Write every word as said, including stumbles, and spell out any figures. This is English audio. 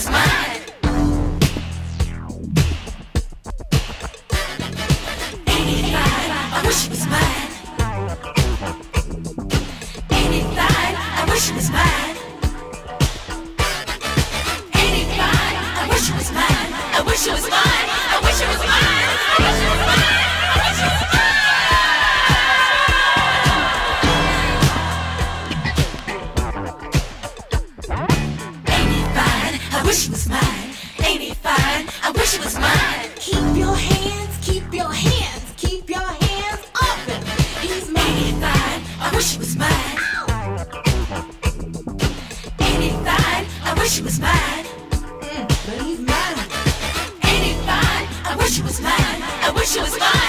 was mine. Ain't it fine? I wish it was mine. Ain't it fine? I wish it was mine. Ain't it fine? I wish it was mine. I wish it was mine. I wish it was mine. I wish it was mine. I wish it was mine. I wish it was mine. Ain't it fine? I wish it was mine. Keep your hands, keep your hands, keep your hands open. He's mine. Ain't it fine? I wish it was mine. Ain't it fine? I wish it was mine. Mm, but he's mine. Ain't it fine? I wish it was mine. I wish it was mine.